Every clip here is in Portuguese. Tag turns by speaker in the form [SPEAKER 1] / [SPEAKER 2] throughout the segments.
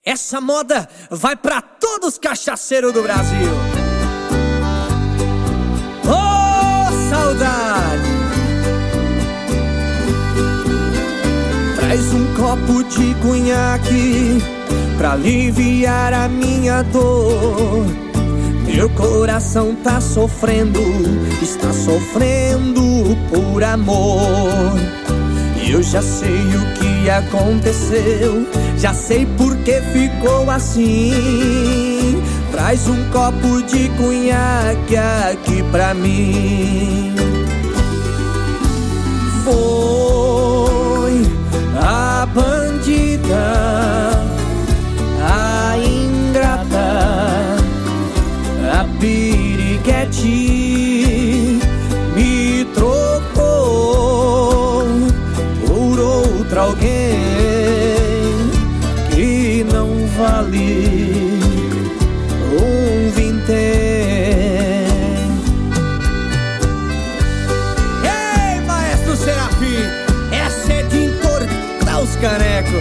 [SPEAKER 1] Essa moda vai pra todos os cachaceiros do Brasil. Oh, saudade! Traz um copo de conhaque pra aliviar a minha dor. Meu coração tá sofrendo, está sofrendo por amor. Eu já sei o que aconteceu, já sei por que ficou assim. Traz um copo de conhaque aqui pra mim. Foi a bandida, a ingrata, a piriguete, me trocou por outra alguém que não vale um vintém. Ei, maestro Serafim, essa é de entortar os canecos.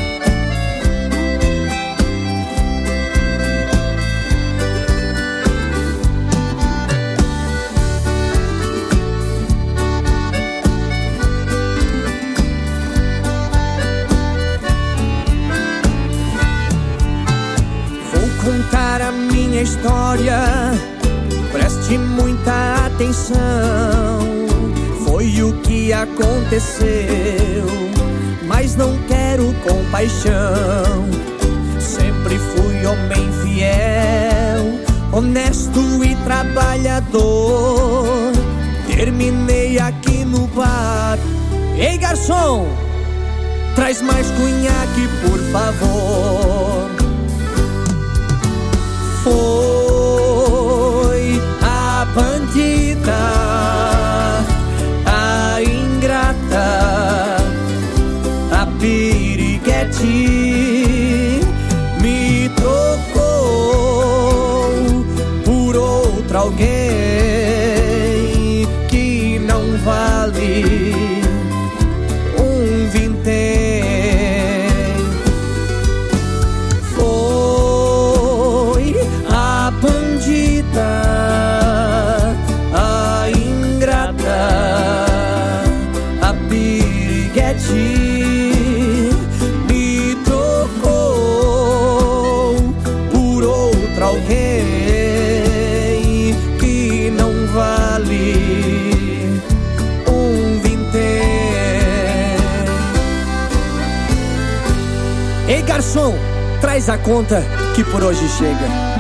[SPEAKER 1] Contar a minha história, preste muita atenção. Foi o que aconteceu, mas não quero compaixão. Sempre fui homem fiel, honesto e trabalhador. Terminei aqui no bar. Ei, garçom, traz mais conhaque, por favor. Foi a bandida, a ingrata, a piriguete, me trocou por outra alguém que não vale um vintém. A ingrata, a piriguete, me trocou por outra alguém que não vale um vintém. Ei, garçom, traz a conta que por hoje chega.